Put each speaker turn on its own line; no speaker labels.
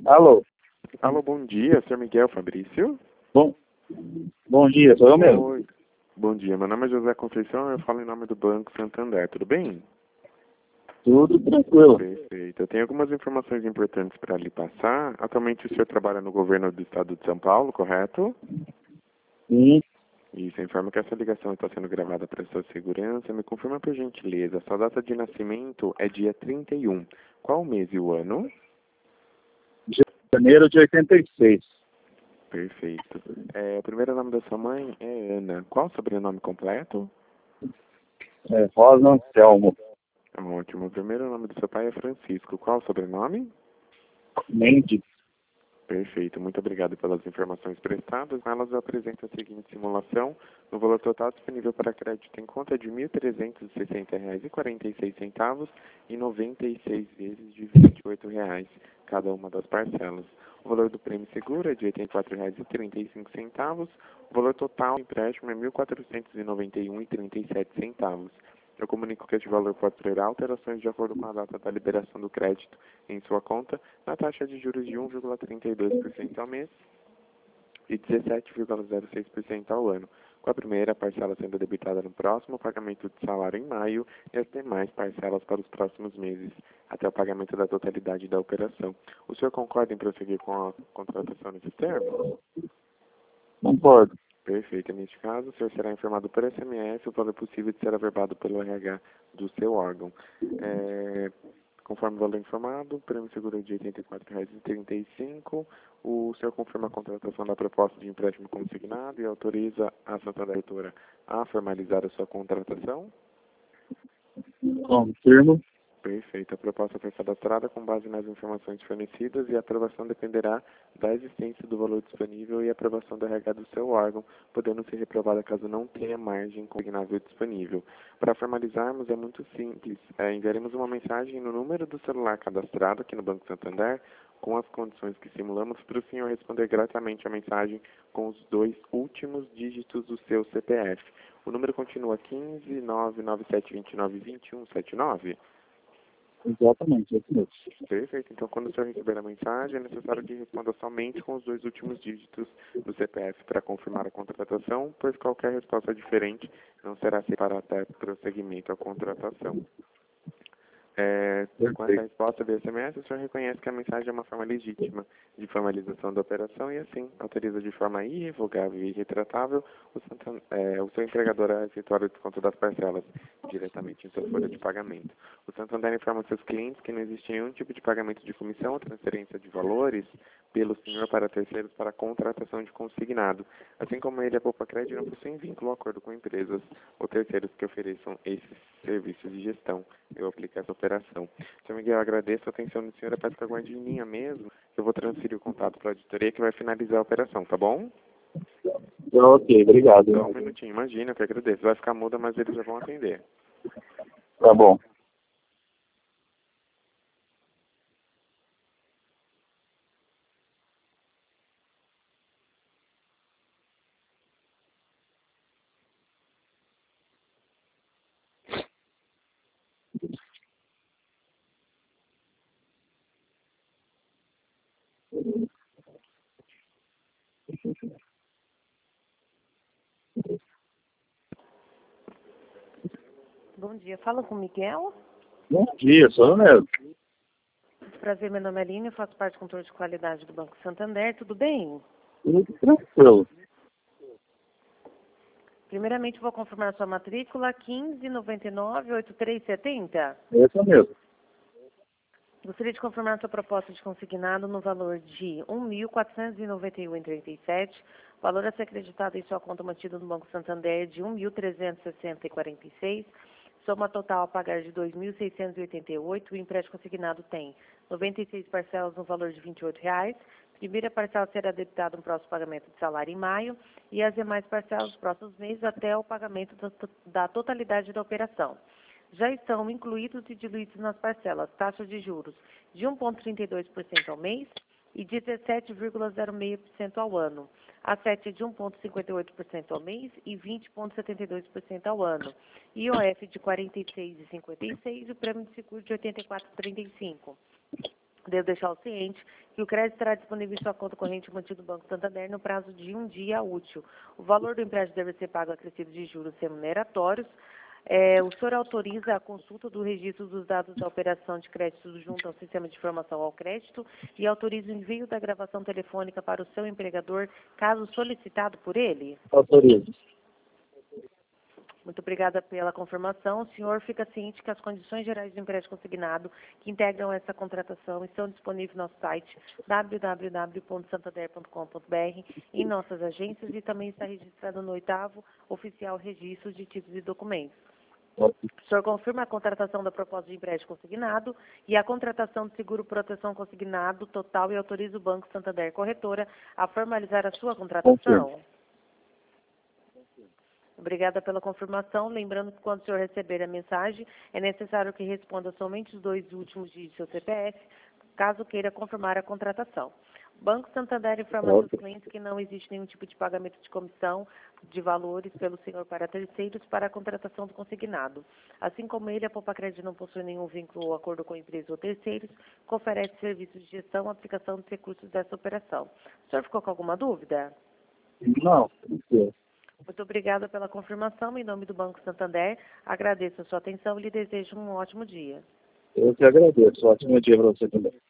Alô?
Alô, bom dia, Sr. Miguel Fabrício?
Bom dia, sou eu mesmo.
Oi. Bom dia, meu nome é José Conceição, eu falo em nome do Banco Santander, tudo bem?
Tudo tranquilo.
Perfeito. Eu tenho algumas informações importantes para lhe passar. Atualmente o senhor trabalha no governo do estado de São Paulo, correto?
Sim,
Isso, informa que essa ligação está sendo gravada para sua segurança. Me confirma por gentileza, sua data de nascimento é dia 31. Qual o mês e o ano?
janeiro de 86.
Perfeito. O primeiro nome da sua mãe é Ana. Qual o sobrenome completo?
Rosa Anselmo
Ótimo. O primeiro nome do seu pai é Francisco. Qual o sobrenome?
Mendes.
Perfeito. Muito obrigado pelas informações prestadas. Elas apresentam a seguinte simulação. No valor total disponível para crédito em conta de R$ 1.360,46 e 96 vezes de R$ 28, cada uma das parcelas. O valor do prêmio seguro é de R$ 84,35. O valor total do empréstimo é R$ 1.491,37. Eu comunico que este valor pode sofrer alterações de acordo com a data da liberação do crédito em sua conta, na taxa de juros de 1,32% ao mês e 17,06% ao ano, com a primeira parcela sendo debitada no próximo pagamento de salário em maio e as demais parcelas para os próximos meses, até o pagamento da totalidade da operação. O senhor concorda em prosseguir com a contratação nesses termos?
Concordo.
Perfeito. Neste caso, o senhor será informado por SMS o valor possível de ser averbado pelo RH do seu órgão. Conforme o valor informado, o prêmio seguro é de R$ 84,35. O senhor confirma a contratação da proposta de empréstimo consignado e autoriza a Santa Diretora a formalizar a sua contratação?
Confirmo.
Perfeito. A proposta foi cadastrada com base nas informações fornecidas e a aprovação dependerá da existência do valor disponível e aprovação do RH do seu órgão, podendo ser reprovada caso não tenha margem consignável disponível. Para formalizarmos, é muito simples. Enviaremos uma mensagem no número do celular cadastrado aqui no Banco Santander, com as condições que simulamos, para o senhor responder gratuitamente a mensagem com os 2 últimos dígitos do seu CPF. O número continua 15997292179.
Exatamente, isso mesmo.
Perfeito. Então, quando o senhor receber a mensagem, é necessário que responda somente com os 2 últimos dígitos do CPF para confirmar a contratação, pois qualquer resposta diferente não será aceita para até prosseguimento à contratação. Quanto à resposta do SMS, o senhor reconhece que a mensagem é uma forma legítima de formalização da operação e, assim, autoriza de forma irrevogável e irretratável o seu empregador a efetuar o desconto das parcelas diretamente em sua folha de pagamento. O Santander informa seus clientes que não existe nenhum tipo de pagamento de comissão ou transferência de valores pelo senhor para terceiros para contratação de consignado. Assim como ele, a Poupa Crédito não possui vínculo ou acordo com empresas ou terceiros que ofereçam esses serviços de gestão. Eu aplico essa operação. Sr. Miguel, eu agradeço a atenção do senhor. Eu peço que aguarde em linha mesmo. Eu vou transferir o contato para a auditoria que vai finalizar a operação, tá bom?
Ok, obrigado.
Só um minutinho, imagina, eu que agradeço. Vai ficar muda, mas eles já vão atender.
Tá bom.
Bom dia, fala com o Miguel.
Bom dia, sou eu mesmo.
Prazer, meu nome é Aline, eu faço parte do controle de qualidade do Banco Santander, tudo bem?
Tudo tranquilo.
Primeiramente, vou confirmar sua matrícula 1599-8370.
Essa mesmo.
Gostaria de confirmar sua proposta de consignado no valor de R$ 1.491,37, valor a ser acreditado em sua conta mantida no Banco Santander de R$ 1.360,46, soma total a pagar de R$ 2.688, o empréstimo consignado tem 96 parcelas no valor de R$ 28. Primeira parcela será debitada no próximo pagamento de salário em maio e as demais parcelas nos próximos meses até o pagamento da totalidade da operação. Já estão incluídos e diluídos nas parcelas taxas de juros de 1,32% ao mês e 17,06% ao ano. A 7 é de 1,58% ao mês e 20,72% ao ano. IOF de 46,56 e o prêmio de seguro de 84,35. Devo deixar o ciente que o crédito estará disponível em sua conta corrente mantido no Banco Santander no prazo de 1 dia útil. O valor do empréstimo deve ser pago acrescido de juros remuneratórios. O senhor autoriza a consulta do registro dos dados da operação de crédito junto ao sistema de informação ao crédito e autoriza o envio da gravação telefônica para o seu empregador, caso solicitado por ele?
Autorizo.
Muito obrigada pela confirmação. O senhor fica ciente que as condições gerais do empréstimo consignado que integram essa contratação estão disponíveis no nosso site www.santander.com.br, em nossas agências e também está registrado no 8º Oficial Registro de Títulos e Documentos. O senhor confirma a contratação da proposta de empréstimo consignado e a contratação de seguro proteção consignado total e autoriza o Banco Santander Corretora a formalizar a sua contratação?
Confirmo.
Obrigada pela confirmação. Lembrando que quando o senhor receber a mensagem, é necessário que responda somente os 2 últimos dígitos do seu CPF, caso queira confirmar a contratação. Banco Santander informa aos seus clientes que não existe nenhum tipo de pagamento de comissão de valores pelo senhor para terceiros para a contratação do consignado. Assim como ele, a Poupa-Crédito não possui nenhum vínculo ou acordo com empresas ou terceiros, que oferece serviços de gestão e aplicação dos recursos dessa operação. O senhor ficou com alguma dúvida?
Não, tranquilo.
Muito obrigada pela confirmação. Em nome do Banco Santander, agradeço a sua atenção e lhe desejo um ótimo dia.
Eu que agradeço. Ótimo dia para você também.